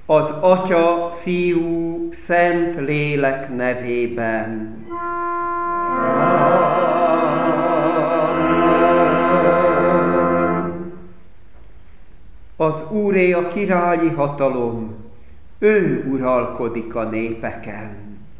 Az Atya, Fiú, Szent Lélek nevében. Az Úré a királyi hatalom, ő uralkodik a népeken.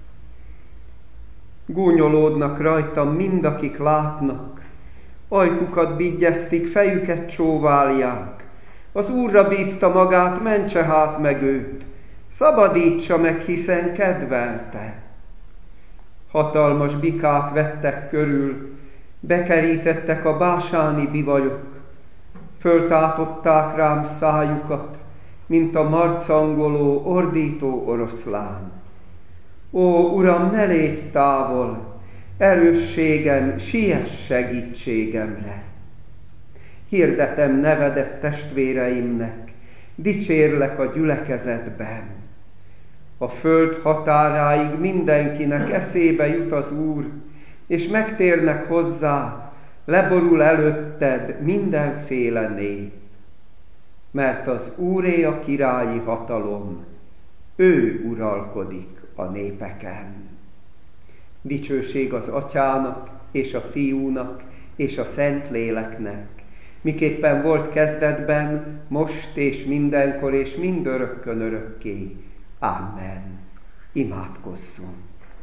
Gúnyolódnak rajtam mindakik látnak, ajkukat bigyeztik, fejüket csóválják. Az Úrra bízta magát, mentse hát meg őt, szabadítsa meg, hiszen kedvelte. Hatalmas bikák vettek körül, bekerítettek a básáni bivajok, föltátották rám szájukat, mint a marcangoló, ordító oroszlán. Ó, Uram, ne légy távol, erősségem, siess segítségemre. Hirdetem nevedet testvéreimnek, dicsérlek a gyülekezetben. A föld határáig mindenkinek eszébe jut az Úr, és megtérnek hozzá, leborul előtted mindenféle nép. Mert az Úré a királyi hatalom, ő uralkodik a népeken. Dicsőség az Atyának, és a Fiúnak, és a Szentléleknek, miképpen volt kezdetben, most és mindenkor, és mindörökkön örökké. Amen. Imádkozzunk.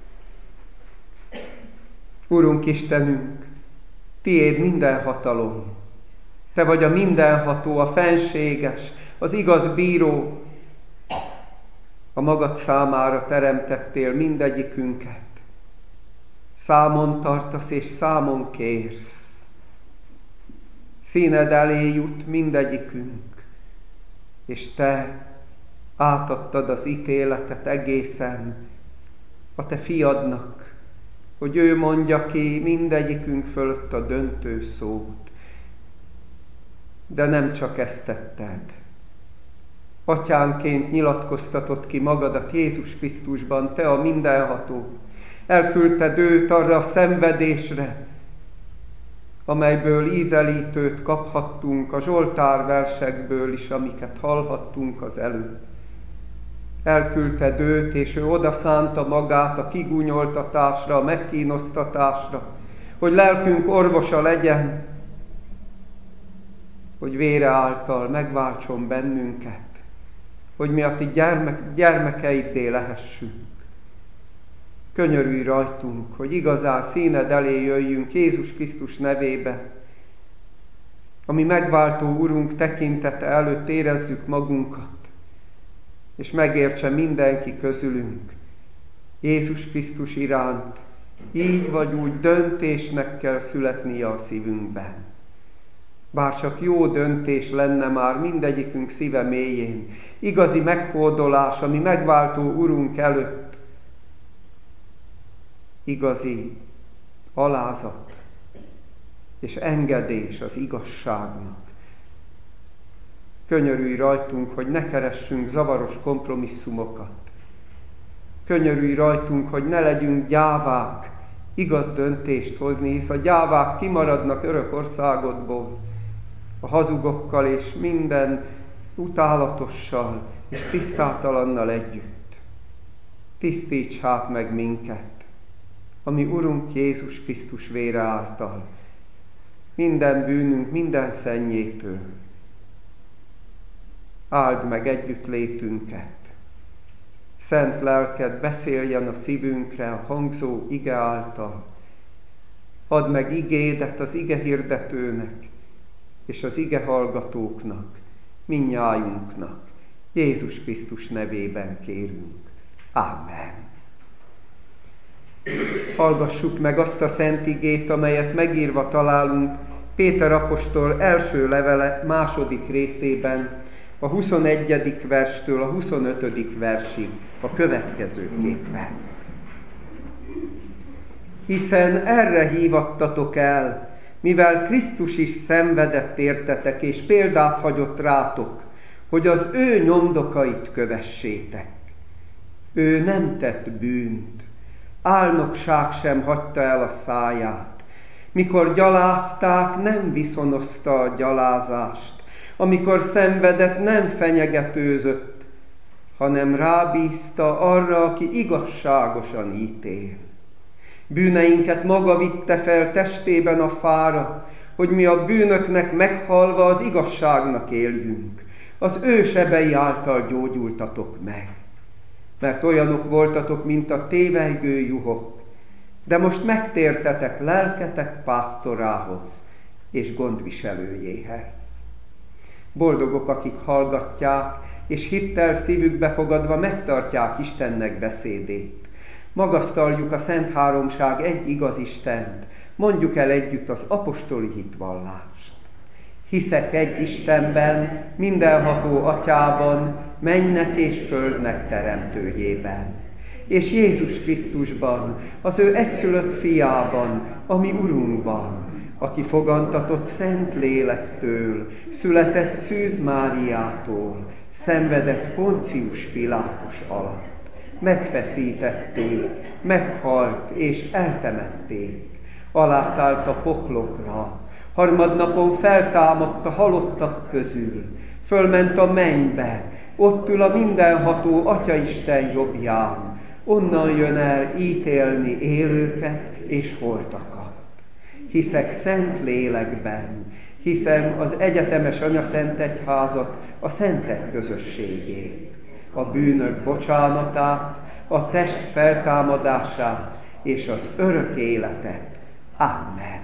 Urunk Istenünk, tiéd minden hatalom. Te vagy a mindenható, a fenséges, az igaz bíró. A magad számára teremtettél mindegyikünket. Számon tartasz és számon kérsz. Színed elé jut mindegyikünk, és te átadtad az ítéletet egészen a te fiadnak, hogy ő mondja ki mindegyikünk fölött a döntő szót. De nem csak ezt tetted. Atyánként nyilatkoztatod ki magadat Jézus Krisztusban, te a mindenható. Elküldted őt arra a szenvedésre, amelyből ízelítőt kaphattunk a Zsoltár versekből is, amiket hallhattunk az előbb. Elküldted őt, és ő odaszánta magát a kigúnyoltatásra, a megkínoztatásra, hogy lelkünk orvosa legyen, hogy vére által megváltson bennünket, hogy mi a ti gyermekeidé lehessünk. Könyörülj rajtunk, hogy igazán színed elé jöjjünk Jézus Krisztus nevébe, ami megváltó Urunk tekintete előtt érezzük magunkat, és megértse mindenki közülünk Jézus Krisztus iránt, így vagy úgy döntésnek kell születnie a szívünkben. Bár csak jó döntés lenne már mindegyikünk szíve mélyén, igazi meghódolás, ami megváltó Urunk előtt, igazi alázat és engedés az igazságnak. Könyörülj rajtunk, hogy ne keressünk zavaros kompromisszumokat. Könyörülj rajtunk, hogy ne legyünk gyávák igaz döntést hozni, hisz a gyávák kimaradnak örök országodból, a hazugokkal és minden utálatossal és tisztátalannal együtt. Tisztíts hát meg minket, ami Urunk Jézus Krisztus vére által, minden bűnünk, minden szennyétől. Áld meg együtt létünket. Szent lelked beszéljen a szívünkre a hangzó ige által. Add meg igédet az ige hirdetőnek és az ige hallgatóknak, mindnyájunknak. Jézus Krisztus nevében kérünk. Amen. Hallgassuk meg azt a szent igét, amelyet megírva találunk Péter apostol első levele második részében, a 21. verstől a 25. versig a következőképpen. Hiszen erre hívattatok el, mivel Krisztus is szenvedett értetek, és példát hagyott rátok, hogy az ő nyomdokait kövessétek. Ő nem tett bűnt, álnokság sem hagyta el a száját. Mikor gyalázták, nem viszonozta a gyalázást. Amikor szenvedett, nem fenyegetőzött, hanem rábízta arra, aki igazságosan ítél. Bűneinket maga vitte fel testében a fára, hogy mi a bűnöknek meghalva az igazságnak éljünk. Az ő sebei által gyógyultatok meg. Mert olyanok voltatok, mint a tévelygő juhok, de most megtértetek lelketek pásztorához és gondviselőjéhez. Boldogok, akik hallgatják, és hittel szívükbe fogadva megtartják Istennek beszédét. Magasztaljuk a Szent Háromság egy igaz Istent, mondjuk el együtt az apostoli hitvallást. Hiszek egy Istenben, mindenható Atyában, mennek és földnek teremtőjében, és Jézus Krisztusban, az ő egyszülött fiában, ami Urunkban, aki fogantatott Szent Lélektől, született Szűz Máriától, szenvedett Poncius Pilátus alatt. Megfeszítették, meghalt és eltemették, alászállt a poklokra, harmadnapon feltámadt a halottak közül, fölment a mennybe, ott ül a mindenható Atyaisten jobbján, onnan jön el ítélni élőket és holtakat. Hiszek Szent Lélekben, hiszem az egyetemes Anyaszent Egyházat, a szentek közösségét, a bűnök bocsánatát, a test feltámadását és az örök életet. Amen.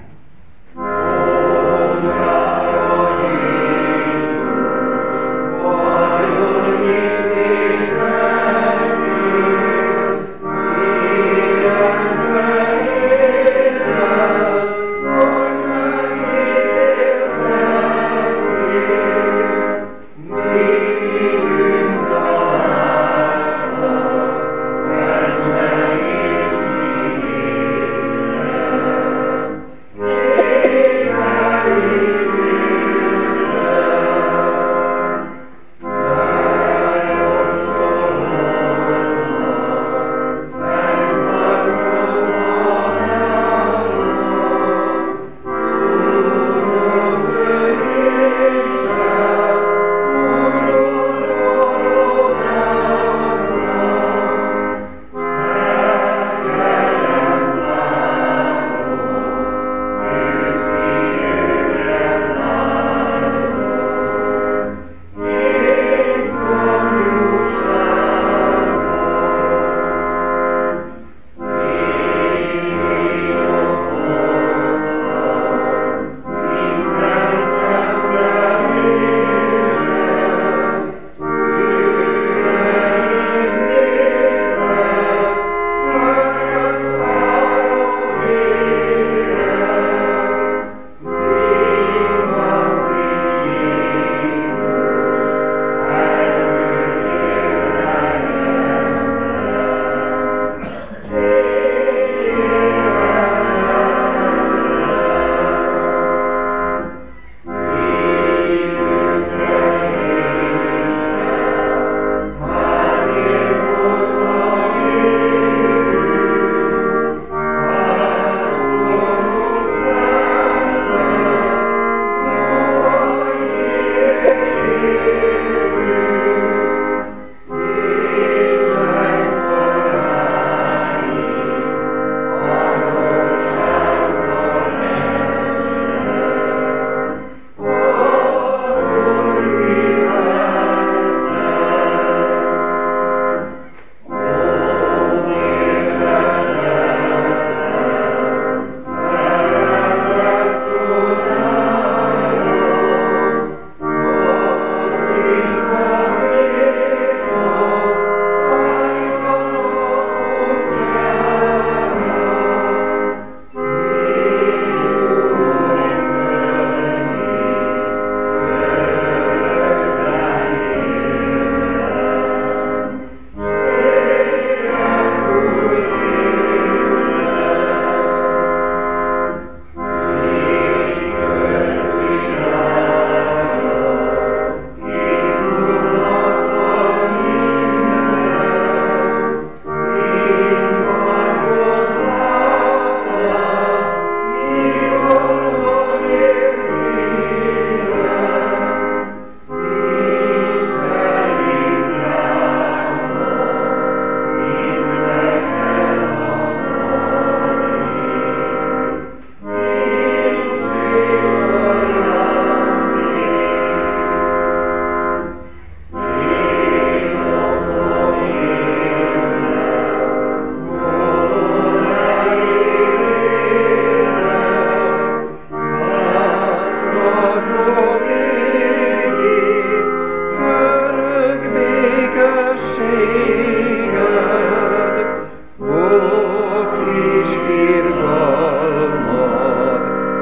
ott is irgalmad,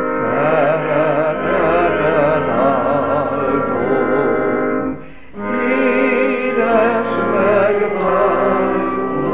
szereteted áldom, édes megváltó.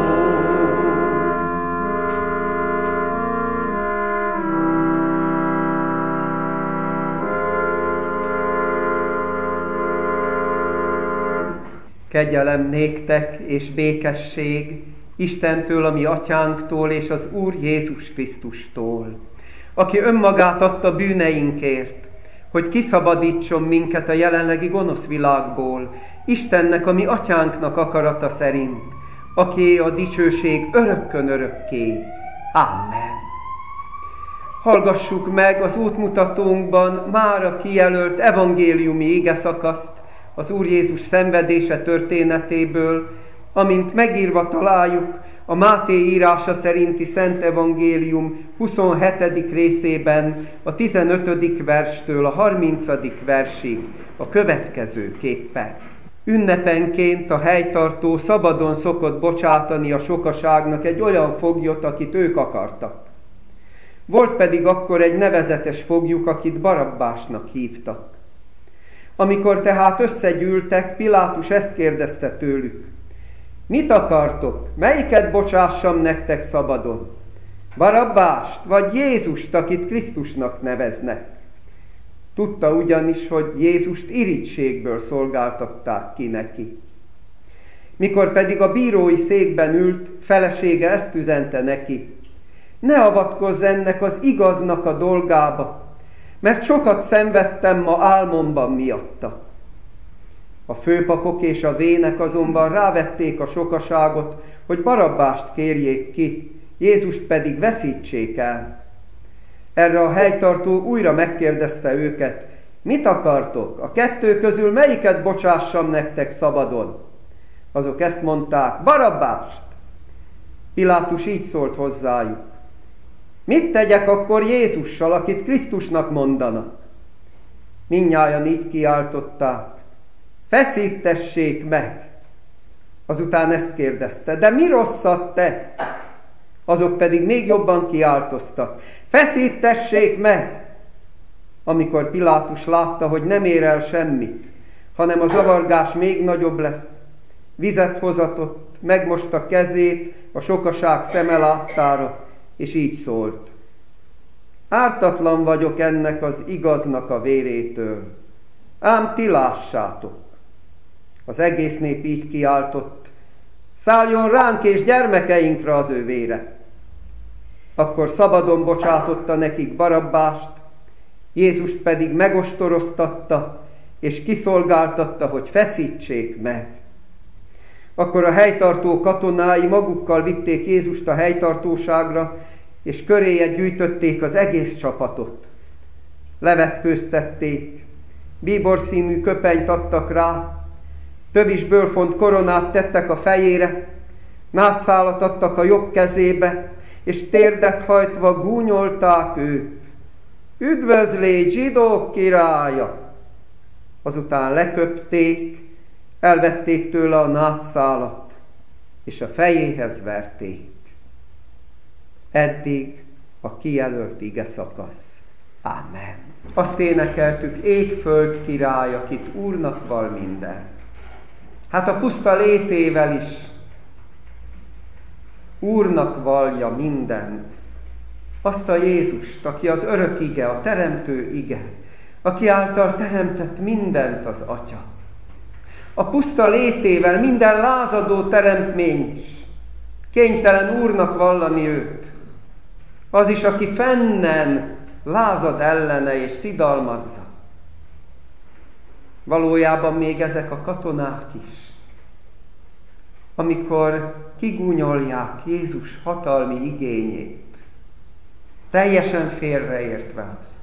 Kegyelem néktek és békesség Istentől, a mi atyánktól és az Úr Jézus Krisztustól, aki önmagát adta bűneinkért, hogy kiszabadítson minket a jelenlegi gonosz világból, Istennek, a mi atyánknak akarata szerint, akié a dicsőség örökkön örökké. Amen. Hallgassuk meg az útmutatónkban mára kijelölt evangéliumi igeszakaszt az Úr Jézus szenvedése történetéből, amint megírva találjuk a Máté írása szerinti Szent Evangélium 27. részében, a 15. verstől a 30. versig a következőképpen. Ünnepenként a helytartó szabadon szokott bocsátani a sokaságnak egy olyan foglyot, akit ők akartak. Volt pedig akkor egy nevezetes foglyuk, akit Barabbásnak hívtak. Amikor tehát összegyűltek, Pilátus ezt kérdezte tőlük: mit akartok? Melyiket bocsássam nektek szabadon? Barabbást, vagy Jézust, akit Krisztusnak neveznek? Tudta ugyanis, hogy Jézust irigységből szolgáltatták ki neki. Mikor pedig a bírói székben ült, felesége ezt üzente neki: ne avatkozz ennek az igaznak a dolgába, mert sokat szenvedtem ma álmomban miatta. A főpapok és a vének azonban rávették a sokaságot, hogy Barabbást kérjék ki, Jézust pedig veszítsék el. Erre a helytartó újra megkérdezte őket: mit akartok? A kettő közül melyiket bocsássam nektek szabadon? Azok ezt mondták: Barabbást! Pilátus így szólt hozzájuk: mit tegyek akkor Jézussal, akit Krisztusnak mondanak? Mindnyájan így kiáltották: feszítessék meg! Azután ezt kérdezte: de mi rosszat tett? Azok pedig még jobban kiáltoztak: feszítessék meg! Amikor Pilátus látta, hogy nem ér el semmit, hanem a zavargás még nagyobb lesz, vizet hozatott, megmosta kezét a sokaság szeme láttára, és így szólt: ártatlan vagyok ennek az igaznak a vérétől, ám ti lássátok. Az egész nép így kiáltott: szálljon ránk és gyermekeinkre az ő vére. Akkor szabadon bocsátotta nekik Barabbást, Jézust pedig megostoroztatta, és kiszolgáltatta, hogy feszítsék meg. Akkor a helytartó katonái magukkal vitték Jézust a helytartóságra, és köréje gyűjtötték az egész csapatot. Levetkőztették, bíborszínű köpenyt adtak rá, tövisből font koronát tettek a fejére, nátszálat adtak a jobb kezébe, és térdet hajtva gúnyolták őt: üdvözlégy, zsidók királya! Azután leköpték, elvették tőle a nátszálat, és a fejéhez verték. Eddig a kijelölt igeszakasz. Amen. Azt énekeltük: ég-föld király, akit Úrnak val minden. Hát a puszta létével is Úrnak vallja minden. Azt a Jézust, aki az örök ige, a teremtő ige, aki által teremtett mindent az Atya. A puszta létével minden lázadó teremtmény is kénytelen Úrnak vallani őt. Az is, aki fennen lázad ellene és szidalmazza. Valójában még ezek a katonák is, amikor kigúnyolják Jézus hatalmi igényét, teljesen félreértve azt,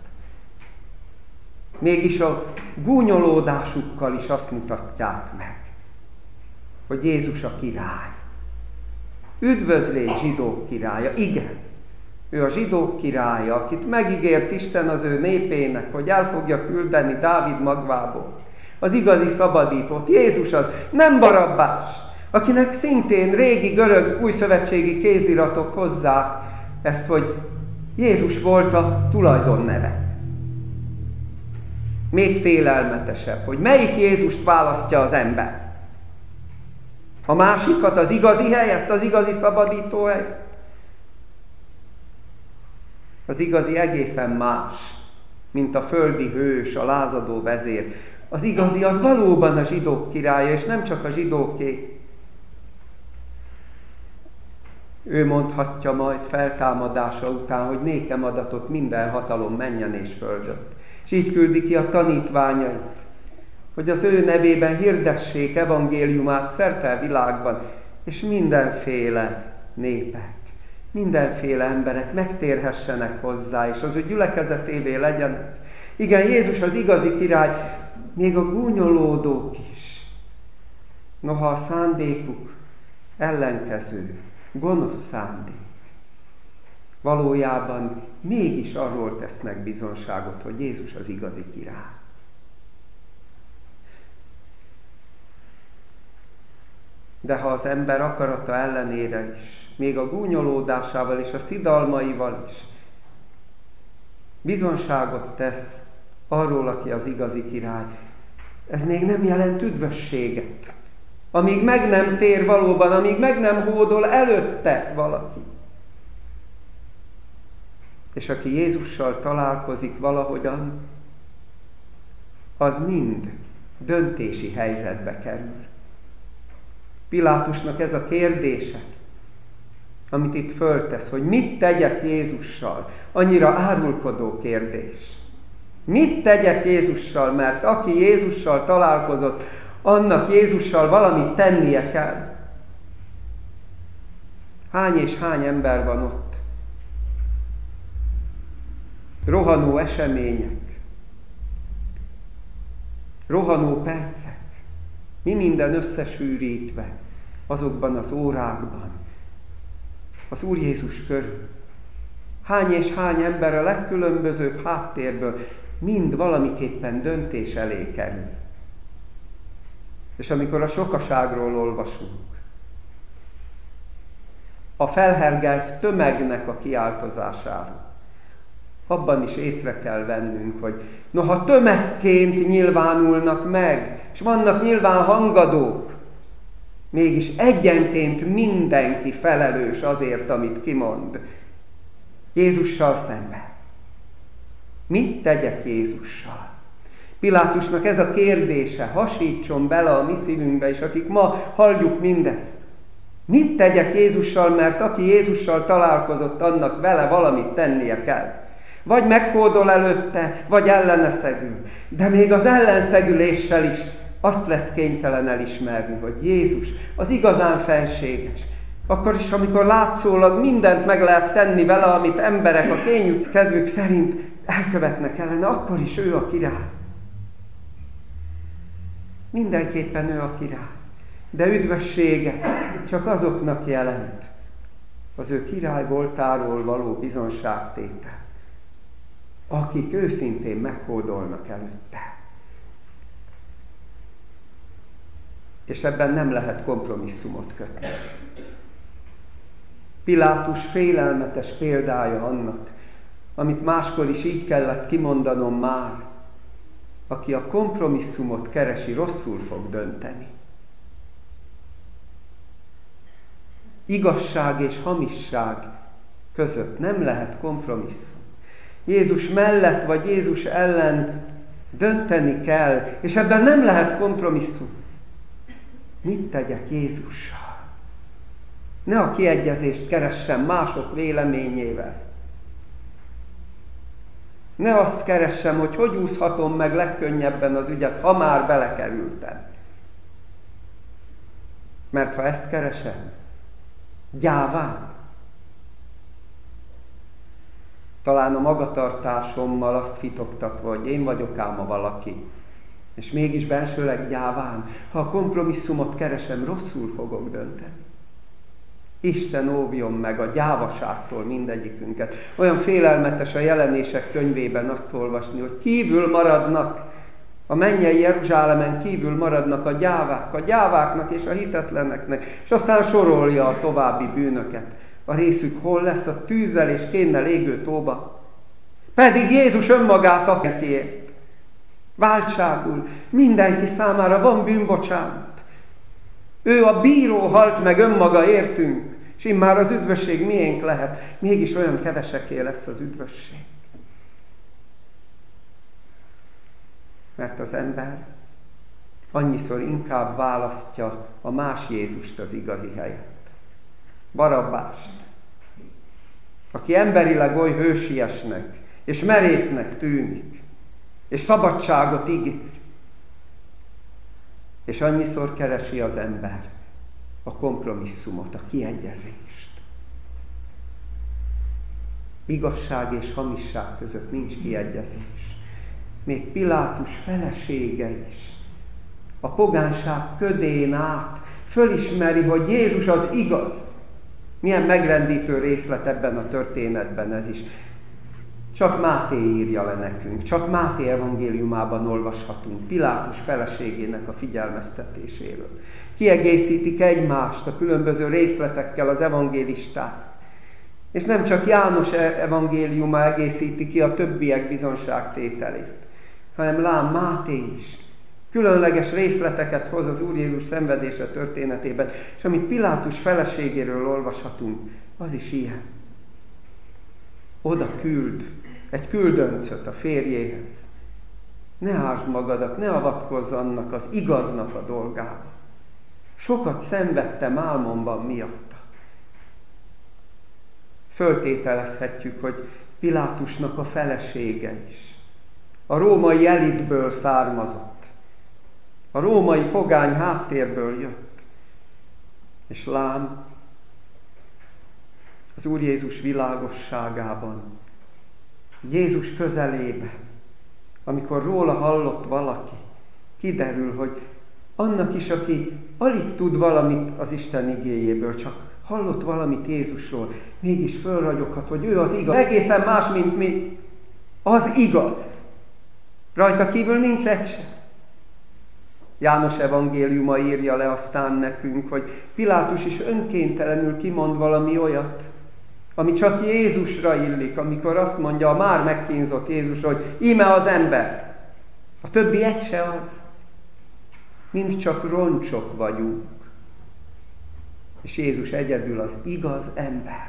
mégis a gúnyolódásukkal is azt mutatják meg, hogy Jézus a király. Üdvözlégy, zsidók királya! Igen, ő a zsidók királya, akit megígért Isten az ő népének, hogy el fogja küldeni Dávid magvából. Az igazi szabadítót. Jézus az, nem Barabbás, akinek szintén régi görög újszövetségi kéziratok hozzák ezt, hogy Jézus volt a tulajdonneve. Még félelmetesebb, hogy melyik Jézust választja az ember. A másikat, az igazi helyett, az igazi szabadító helyett. Az igazi egészen más, mint a földi hős, a lázadó vezér. Az igazi az valóban a zsidók királya, és nem csak a zsidóké. Ő mondhatja majd feltámadása után, hogy nékem adatot minden hatalom mennyen és földön. És így küldi ki a tanítványait, hogy az ő nevében hirdessék evangéliumát szerte a világban, és mindenféle népek, mindenféle emberek megtérhessenek hozzá, és az ő gyülekezetévé legyenek. Igen, Jézus az igazi király, még a gúnyolódók is. Noha a szándékuk ellenkező, gonosz szándék. Valójában mégis arról tesznek bizonságot, hogy Jézus az igazi király. De ha az ember akarata ellenére is, még a gúnyolódásával és a szidalmaival is bizonságot tesz arról, aki az igazi király, ez még nem jelent üdvösséget. Amíg meg nem tér valóban, amíg meg nem hódol előtte valaki. És aki Jézussal találkozik valahogyan, az mind döntési helyzetbe kerül. Pilátusnak ez a kérdése, amit itt föltesz, hogy mit tegyek Jézussal, annyira árulkodó kérdés. Mit tegyek Jézussal, mert aki Jézussal találkozott, annak Jézussal valamit tennie kell. Hány és hány ember van ott? Rohanó események, rohanó percek, mi minden összesűrítve azokban az órákban, az Úr Jézus körül. Hány és hány ember a legkülönbözőbb háttérből mind valamiképpen döntés elé kerül. És amikor a sokaságról olvasunk, a felhergelt tömegnek a kiáltozásáról, abban is észre kell vennünk, hogy noha tömegként nyilvánulnak meg, és vannak nyilván hangadók, mégis egyenként mindenki felelős azért, amit kimond. Jézussal szemben. Mit tegyek Jézussal? Pilátusnak ez a kérdése, hasítson bele a mi szívünkbe, és akik ma halljuk mindezt. Mit tegyek Jézussal, mert aki Jézussal találkozott, annak vele valamit tennie kell. Vagy meghódol előtte, vagy ellene szegül. De még az ellenszegüléssel is azt lesz kénytelen elismerni, hogy Jézus az igazán fenséges. Akkor is, amikor látszólag mindent meg lehet tenni vele, amit emberek a kényük, kedvük szerint elkövetnek ellene, akkor is ő a király. Mindenképpen ő a király. De üdvössége csak azoknak jelent az ő király voltáról való bizonságtétel, akik őszintén meghódolnak előtte. És ebben nem lehet kompromisszumot kötni. Pilátus félelmetes példája annak, amit máskor is így kellett kimondanom már, aki a kompromisszumot keresi, rosszul fog dönteni. Igazság és hamisság között nem lehet kompromisszum. Jézus mellett vagy Jézus ellen dönteni kell, és ebben nem lehet kompromisszum. Mit tegyek Jézussal? Ne a kiegyezést keressem mások véleményével. Ne azt keressem, hogy úszhatom meg legkönnyebben az ügyet, ha már belekerültem. Mert ha ezt keresem, gyáván. Talán a magatartásommal azt hitoktatva, hogy én vagyok ám a valaki, és mégis bensőleg gyáván. Ha a kompromisszumot keresem, rosszul fogok dönteni. Isten óvjon meg a gyávaságtól mindegyikünket. Olyan félelmetes a Jelenések könyvében azt olvasni, hogy kívül maradnak A mennyei Jeruzsálemen kívül maradnak a gyáváknak és a hitetleneknek, és aztán sorolja a további bűnöket. A részük hol lesz? A tűzzel és kénnel égő tóba. Pedig Jézus önmagát akiért. Váltságul mindenki számára van bűnbocsánat. Ő a bíró halt meg önmaga értünk, és immár az üdvösség miénk lehet. Mégis olyan keveseké lesz az üdvösség. Mert az ember annyiszor inkább választja a más Jézust az igazi helyet. Barabbást, aki emberileg oly hősiesnek és merésznek tűnik, és szabadságot ígér. És annyiszor keresi az ember a kompromisszumot, a kiegyezést. Igazság és hamisság között nincs kiegyezés. Még Pilátus felesége is a pogányság ködén át fölismeri, hogy Jézus az igaz. Milyen megrendítő részlet ebben a történetben ez is. Csak Máté írja le nekünk, csak Máté evangéliumában olvashatunk Pilátus feleségének a figyelmeztetéséről. Kiegészítik egymást a különböző részletekkel az evangélisták. És nem csak János evangéliuma egészíti ki a többiek bizonságtételét, hanem lám Máté is. Különleges részleteket hoz az Úr Jézus szenvedése történetében, és amit Pilátus feleségéről olvashatunk, az is ilyen. Oda küld egy küldöncöt a férjéhez. Ne ásd magadat, ne avatkozz annak az igaznak a dolgába. Sokat szenvedtem álmomban miatta. Föltételezhetjük, hogy Pilátusnak a felesége is a római elitből származott. A római pogány háttérből jött. És lám, az Úr Jézus világosságában, Jézus közelébe, amikor róla hallott valaki, kiderül, hogy annak is, aki alig tud valamit az Isten igéjéből, csak hallott valamit Jézusról, mégis fölragyoghat, hogy ő az igaz. Egészen más, mint mi. Az igaz. Rajta kívül nincs egy sem. János evangéliuma írja le aztán nekünk, hogy Pilátus is önkéntelenül kimond valami olyat, ami csak Jézusra illik, amikor azt mondja a már megkínzott Jézusra, hogy íme az ember. A többi egy se az. Mind csak roncsok vagyunk. És Jézus egyedül az igaz ember.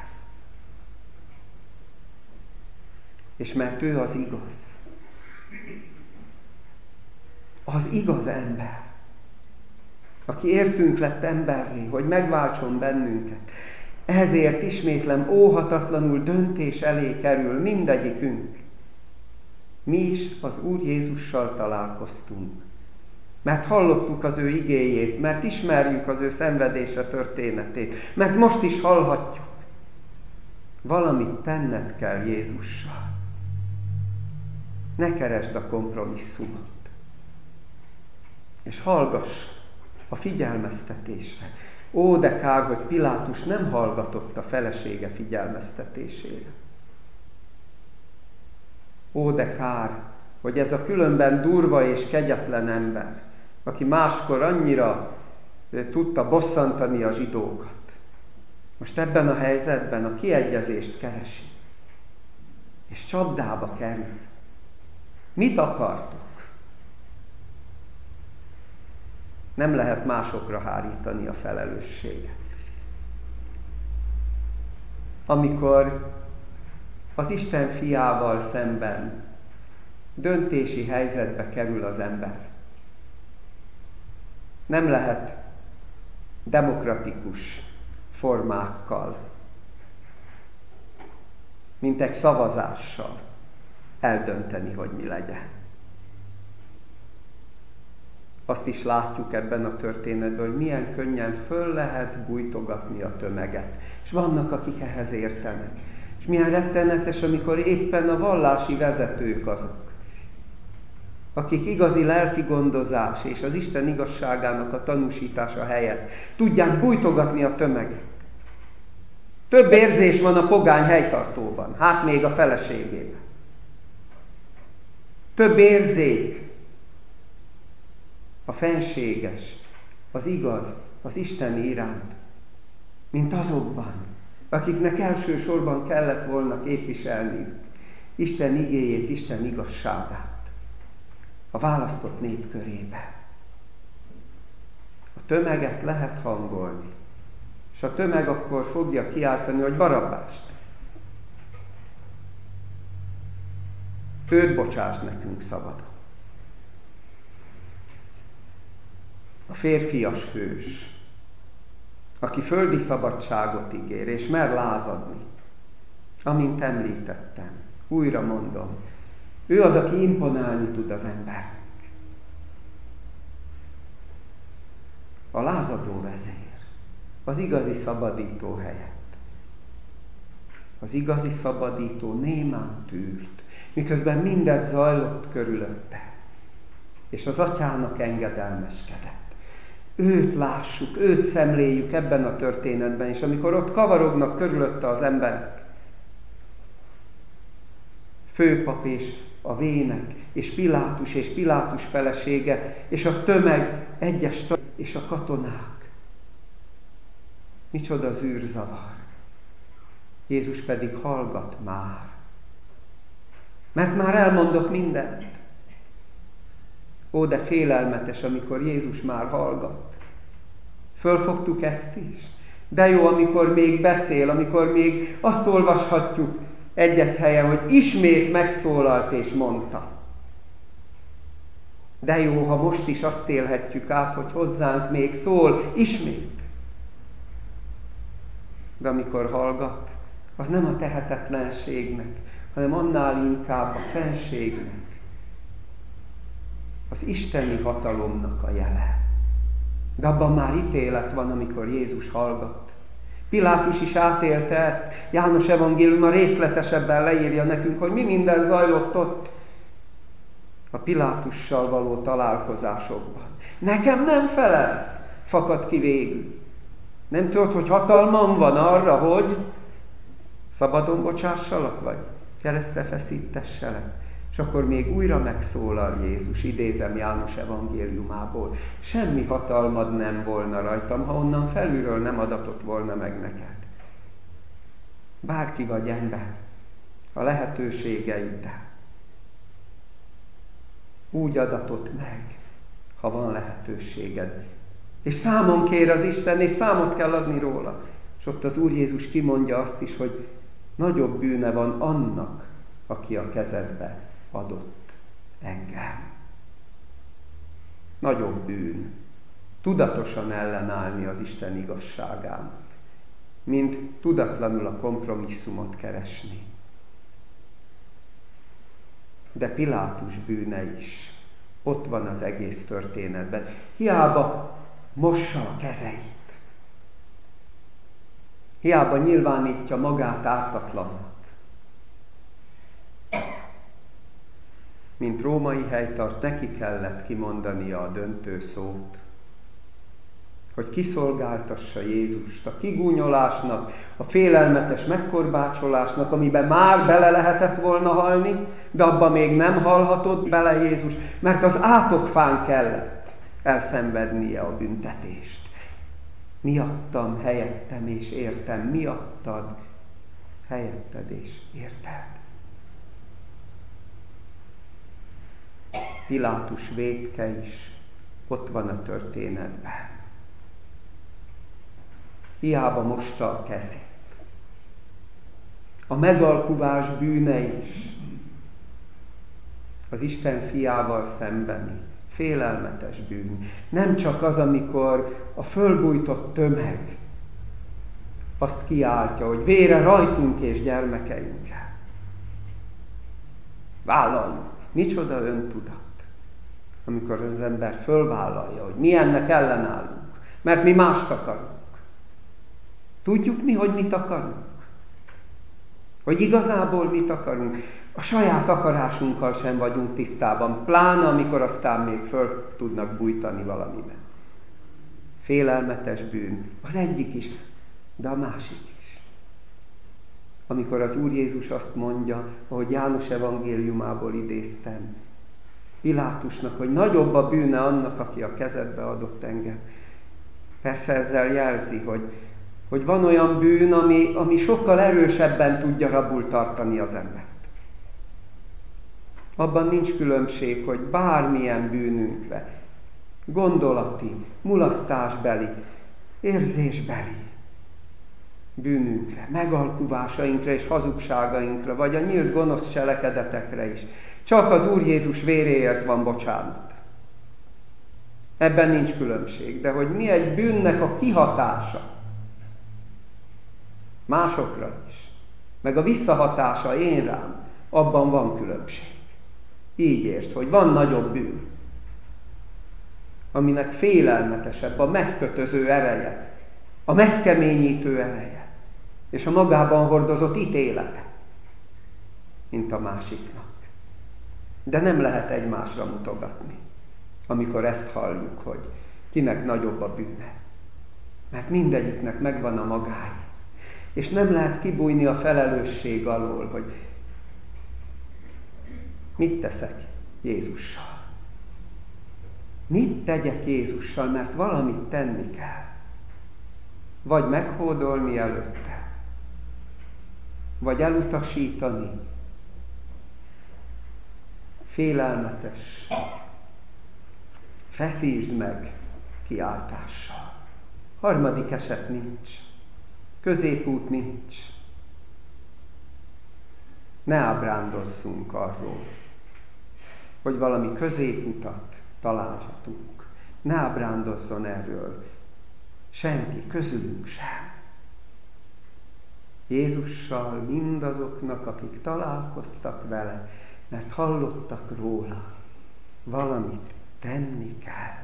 És mert ő az igaz. Az igaz ember, aki értünk lett emberré, hogy megváltson bennünket. Ezért ismétlem, óhatatlanul döntés elé kerül mindegyikünk. Mi is az Úr Jézussal találkoztunk. Mert hallottuk az ő igéjét, mert ismerjük az ő szenvedése történetét, mert most is hallhatjuk. Valamit tenned kell Jézussal. Ne keresd a kompromisszumot. És hallgass a figyelmeztetésre. Ó, de kár, hogy Pilátus nem hallgatott a felesége figyelmeztetésére. Ó, de kár, hogy ez a különben durva és kegyetlen ember, aki máskor annyira tudta bosszantani a zsidókat, most ebben a helyzetben a kiegyezést keresi, és csapdába kerül. Mit akartok? Nem lehet másokra hárítani a felelősséget. Amikor az Isten fiával szemben döntési helyzetbe kerül az ember, nem lehet demokratikus formákkal, mint egy szavazással eldönteni, hogy mi legyen. Azt is látjuk ebben a történetben, hogy milyen könnyen föl lehet bújtogatni a tömeget. És vannak, akik ehhez értenek. És milyen rettenetes, amikor éppen a vallási vezetők azok, akik igazi lelki gondozás és az Isten igazságának a tanúsítása helyett tudják bújtogatni a tömeget. Több érzés van a pogány helytartóban, hát még a feleségében. Több érzék a fenséges, az igaz, az Isten iránt, mint azokban, akiknek elsősorban kellett volna képviselni Isten igéjét, Isten igazságát a választott nép körébe. A tömeget lehet hangolni, és a tömeg akkor fogja kiáltani, hogy Barabbást. Őt bocsáss nekünk szabadon. A férfias hős, aki földi szabadságot ígér, és mer lázadni, amint említettem, újra mondom, ő az, aki imponálni tud az embernek. A lázadó vezér, az igazi szabadító helyett. Az igazi szabadító némán tűrt, miközben mindez zajlott körülötte, és az atyának engedelmeskedett. Őt lássuk, őt szemléljük ebben a történetben, és amikor ott kavarognak körülötte az emberek, főpap és a vének, és Pilátus felesége, és a tömeg egyes és a katonák. Micsoda zűrzavar. Jézus pedig hallgat már. Mert már elmondott mindent. Ó, de félelmetes, amikor Jézus már hallgat. Fölfogtuk ezt is? De jó, amikor még beszél, amikor még azt olvashatjuk egy-egy helyen, hogy ismét megszólalt és mondta. De jó, ha most is azt élhetjük át, hogy hozzánk még szól, ismét. De amikor hallgat, az nem a tehetetlenségnek, hanem annál inkább a fenségnek, az isteni hatalomnak a jele. De abban már ítélet van, amikor Jézus hallgat. Pilátus is átélte ezt. János evangéliuma részletesebben leírja nekünk, hogy mi minden zajlott ott a Pilátussal való találkozásokban. Nekem nem felelsz, fakad ki végül. Nem tudod, hogy hatalmam van arra, hogy szabadon bocsássalak, vagy keresztre feszítesselek. És akkor még újra megszólal Jézus, idézem János evangéliumából. Semmi hatalmad nem volna rajtam, ha onnan felülről nem adatott volna meg neked. Bárki vagy ember, a lehetőségeiddel úgy adatott meg, ha van lehetőséged. És számon kér az Isten, és számot kell adni róla. És ott az Úr Jézus kimondja azt is, hogy nagyobb bűne van annak, aki a kezedbe adott engem. Nagyobb bűn tudatosan ellenállni az Isten igazságának, mint tudatlanul a kompromisszumot keresni. De Pilátus bűne is ott van az egész történetben. Hiába mossa a kezeit. Hiába nyilvánítja magát ártatlannak. Mint római helytart, neki kellett kimondania a döntő szót, hogy kiszolgáltassa Jézust a kigúnyolásnak, a félelmetes megkorbácsolásnak, amiben már bele lehetett volna halni, de abban még nem halhatott bele Jézus, mert az átokfán kellett elszenvednie a büntetést. Miattam, helyettem és értem, miattad, helyetted és érted. Pilátus vétke is ott van a történetben. Hiába mosta a kezét. A megalkuvás bűne is az Isten fiával szembeni félelmetes bűn. Nem csak az, amikor a fölbújtott tömeg azt kiáltja, hogy vére rajtunk és gyermekeinkkel. Vállaljuk. Micsoda öntudat, amikor az ember fölvállalja, hogy mi ennek ellenállunk, mert mi mást akarunk. Tudjuk mi, hogy mit akarunk? Hogy igazából mit akarunk? A saját akarásunkkal sem vagyunk tisztában, pláne amikor aztán még föl tudnak bújtani valamiben. Félelmetes bűn, az egyik is, de a másik is. Amikor az Úr Jézus azt mondja, ahogy János evangéliumából idéztem, Pilátusnak, hogy nagyobb a bűne annak, aki a kezedbe adott engem. Persze ezzel jelzi, hogy van olyan bűn, ami sokkal erősebben tudja rabul tartani az embert. Abban nincs különbség, hogy bármilyen bűnünkre, gondolati, mulasztásbeli, érzésbeli bűnünkre, megalkuvásainkra és hazugságainkra, vagy a nyílt gonosz cselekedetekre is. Csak az Úr Jézus véréért van bocsánat. Ebben nincs különbség, de hogy mi egy bűnnek a kihatása másokra is, meg a visszahatása én rám, abban van különbség. Így értsd, hogy van nagyobb bűn, aminek félelmetesebb a megkötöző ereje, a megkeményítő ereje, és a magában hordozott ítélete, mint a másiknak. De nem lehet egymásra mutogatni, amikor ezt halljuk, hogy kinek nagyobb a bűne. Mert mindegyiknek megvan a magája. És nem lehet kibújni a felelősség alól, hogy mit teszek Jézussal. Mit tegyek Jézussal, mert valamit tenni kell. Vagy meghódolni előtte, vagy elutasítani. Félelmetes, feszítsd meg kiáltással. Harmadik eset nincs. Középút nincs. Ne ábrándozzunk arról, hogy valami középutat találhatunk. Ne ábrándozzon erről senki, közülünk sem. Jézussal mindazoknak, akik találkoztak vele, mert hallottak róla, valamit tenni kell.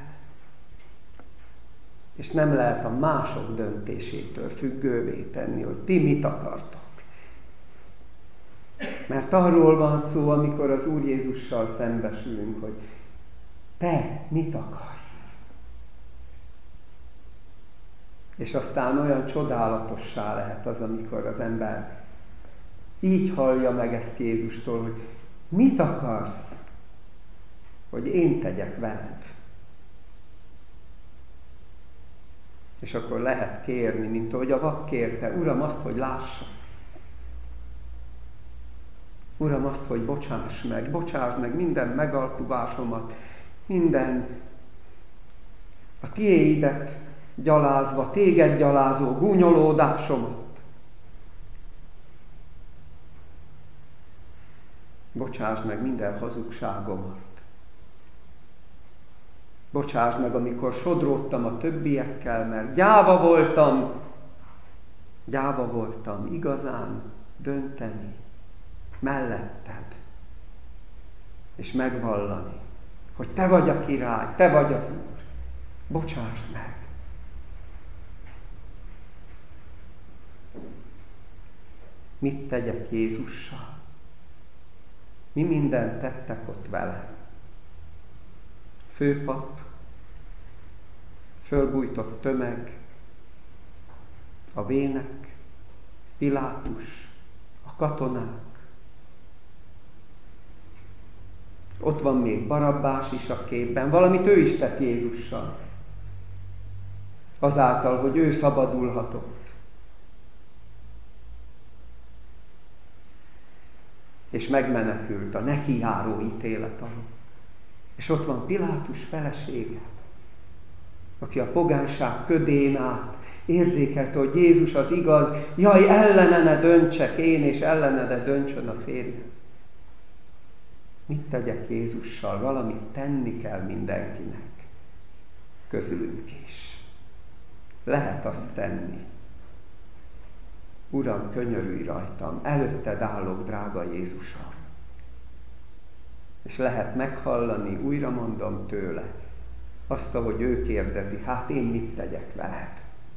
És nem lehet a mások döntésétől függővé tenni, hogy ti mit akartok. Mert arról van szó, amikor az Úr Jézussal szembesülünk, hogy te mit akarsz. És aztán olyan csodálatossá lehet az, amikor az ember így hallja meg ezt Jézustól, hogy mit akarsz, hogy én tegyek veled. És akkor lehet kérni, mint ahogy a vak kérte, Uram, azt, hogy lássa. Uram, azt, hogy bocsáss meg minden megalkuvásomat, minden a tiédet gyalázva, téged gyalázó gúnyolódásomat. Bocsáss meg minden hazugságomat. Bocsáss meg, amikor sodródtam a többiekkel, mert gyáva voltam igazán dönteni melletted, és megvallani, hogy te vagy a király, te vagy az Úr. Bocsáss meg! Mit tegyek Jézussal? Mi mindent tettek ott vele? Főpap, fölbújtott tömeg, a vének, Pilátus, a katonák. Ott van még Barabbás is a képben, valamit ő is tett Jézussal. Azáltal, hogy ő szabadulhatott. És megmenekült a neki járó ítélet alól. És ott van Pilátus felesége, aki a pogányság ködén át érzékelte, hogy Jézus az igaz, jaj, ellene ne döntsek én, és ellene ne döntsön a férjem. Mit tegyek Jézussal? Valamit tenni kell mindenkinek, közülünk is. Lehet azt tenni. Uram, könyörülj rajtam, előtted állok, drága Jézusom. És lehet meghallani, újra mondom tőle, azt, ahogy ő kérdezi, hát én mit tegyek veled?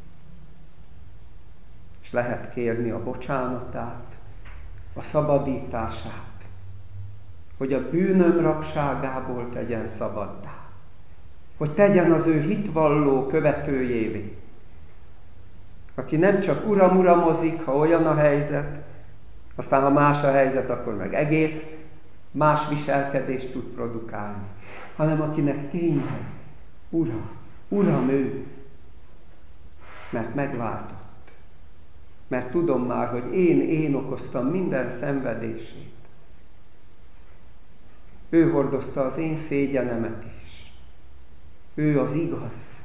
És lehet kérni a bocsánatát, a szabadítását, hogy a bűnöm rabságából tegyen szabaddá, hogy tegyen az ő hitvalló követőjévé, aki nem csak uram, uramozik, ha olyan a helyzet, aztán ha más a helyzet, akkor meg egész más viselkedést tud produkálni, hanem akinek tényleg Uram ő, mert megváltott. Mert tudom már, hogy én okoztam minden szenvedését. Ő hordozta az én szégyenemet is. Ő az igaz.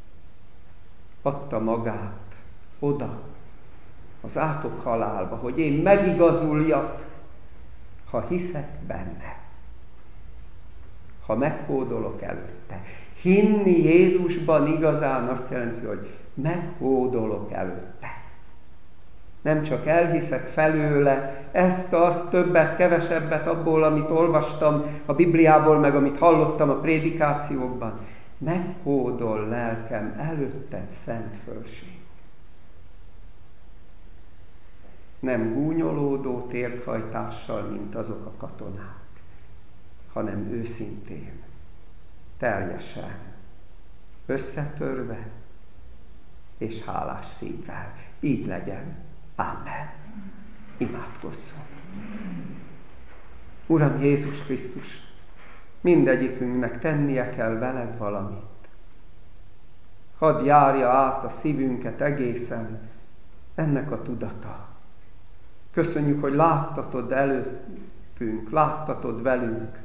Adta magát oda, az átok halálba, hogy én megigazuljak, ha hiszek benne. Ha meghódolok előtte. Hinni Jézusban igazán azt jelenti, hogy meghódolok előtte. Nem csak elhiszek felőle ezt, azt, többet, kevesebbet abból, amit olvastam a Bibliából, meg amit hallottam a prédikációkban. Meghódol lelkem előtted, szent fölség. Nem gúnyolódó térthajtással, mint azok a katonák, hanem őszintén, teljesen, összetörve és hálás szívvel. Így legyen. Amen. Imádkozzunk. Uram Jézus Krisztus, mindegyikünknek tennie kell veled valamit. Hadd járja át a szívünket egészen ennek a tudata. Köszönjük, hogy láttatod előttünk, láttatod velünk.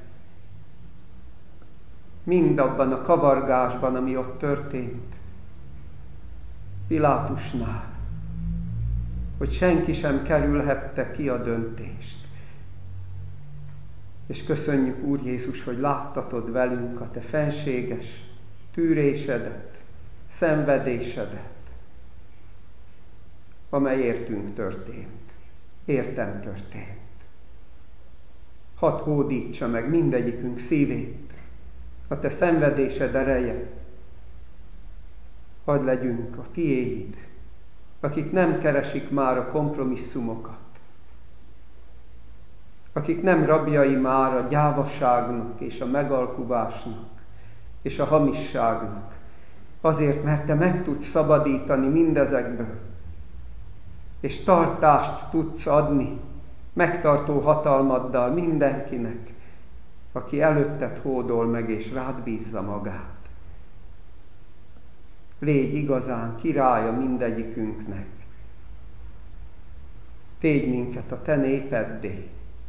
Mindabban a kavargásban, ami ott történt. Pilátusnál. Hogy senki sem kerülhette ki a döntést. És köszönjük, Úr Jézus, hogy láttatod velünk a te fenséges tűrésedet, szenvedésedet, amely értünk történt, értem történt. Hadd hódítsa meg mindegyikünk szívét a te szenvedésed ereje. Hadd legyünk a tiéd, akik nem keresik már a kompromisszumokat, akik nem rabjai már a gyávaságnak és a megalkuvásnak és a hamisságnak, azért, mert te meg tudsz szabadítani mindezekből, és tartást tudsz adni megtartó hatalmaddal mindenkinek, aki előtted hódol meg és rád bízza magát. Légy igazán királya mindegyikünknek. Tégy minket a te népeddé,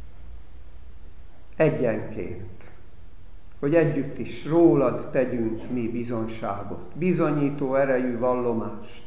egyenként, hogy együtt is rólad tegyünk mi bizonyságot, bizonyító erejű vallomást,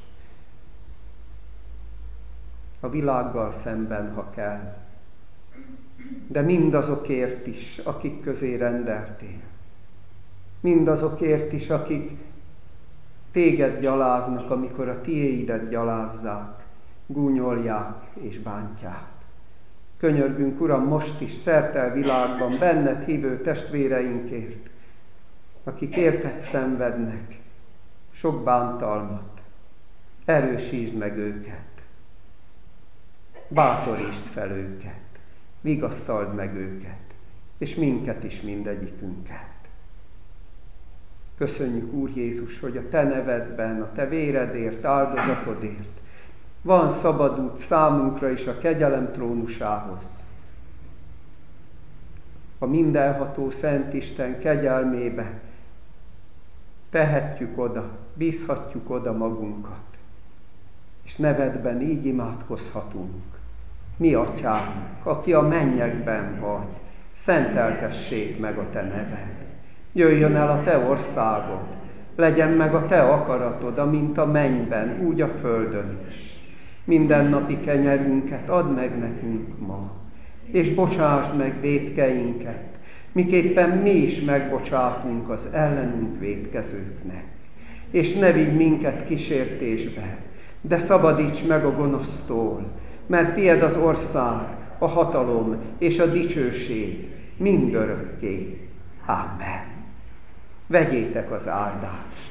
a világgal szemben, ha kell, de mindazokért is, akik közé rendeltél, mindazokért is, akik téged gyaláznak, amikor a tiéidet gyalázzák, gúnyolják és bántják. Könyörgünk, Uram, most is szerte a világban benned hívő testvéreinkért, akik érted szenvednek, sok bántalmat, erősítsd meg őket, bátorítsd fel őket, vigasztald meg őket, és minket is, mindegyikünket. Köszönjük, Úr Jézus, hogy a te nevedben, a te véredért, áldozatodért van szabad út számunkra is a kegyelem trónusához. A mindenható Szent Isten kegyelmébe tehetjük oda, bízhatjuk oda magunkat, és nevedben így imádkozhatunk. Mi Atyánk, aki a mennyekben vagy, szenteltessék meg a te neved. Jöjjön el a te országod, legyen meg a te akaratod, amint a mennyben, úgy a földön is. Mindennapi kenyerünket add meg nekünk ma, és bocsásd meg vétkeinket, miképpen mi is megbocsátunk az ellenünk vétkezőknek. És ne vigy minket kísértésbe, de szabadíts meg a gonosztól, mert tied az ország, a hatalom és a dicsőség mindörökké. Amen. Vegyétek az áldást.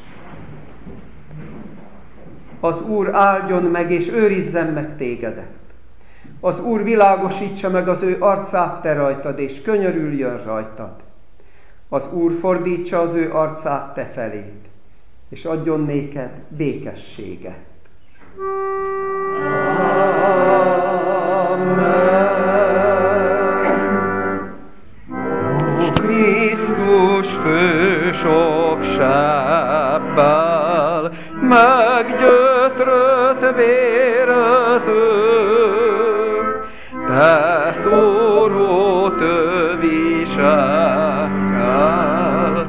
Az Úr áldjon meg és őrizzen meg tégedet. Az Úr világosítsa meg az ő arcát te rajtad, és könyörüljön rajtad. Az Úr fordítsa az ő arcát te feléd, és adjon néked békességet. Krisztus fő érzőm, te szóró tövisekkel,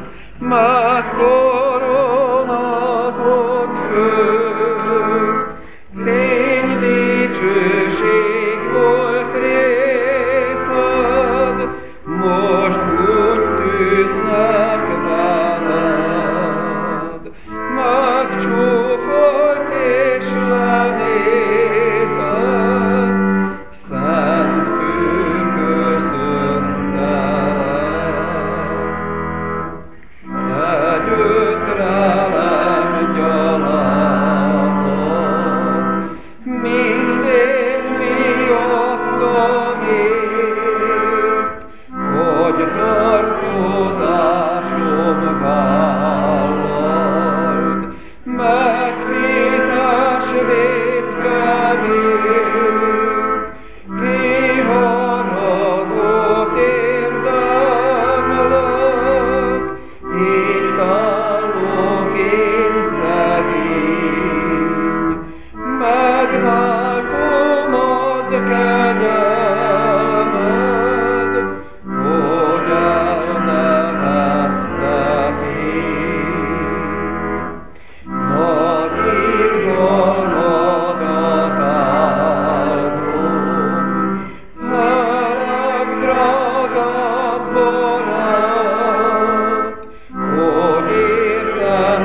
megkoronázod föl. Fény dicsőség volt részed, most tűznek veled. Megcsúfolt és lenézed, szent fő köszönteled. Egy ötrelem gyalázat, mindén miattomért, hogy tartozásom vállald, megfizess vétkemért. Kiharagot érdemlek, itt állok én szegény, megváltomad kegyelmed, hogy el ne vesszek én. Nagy irgalmadat áldom, te legdrágább barát, hogy értem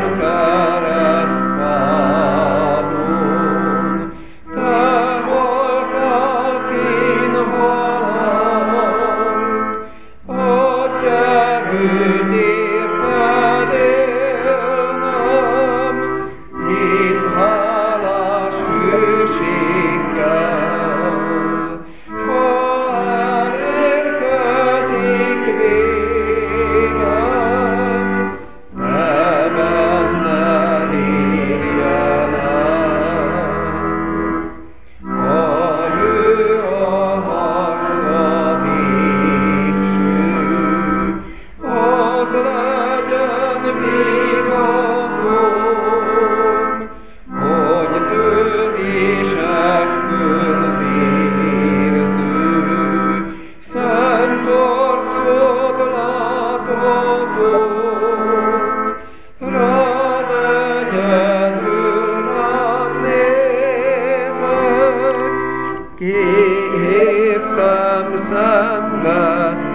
keresztfádon. Te voltál kínhalat, adj erőt érted élnem, itt hálás hűséggel, s ha elérkezik végem, te benned érjen el. Ha jő a harca végső, az legyen vigaszom, hogy tövésektől vérző, szent arcod láthatom, rád egyedül rám nézek, ki értem szenvedni.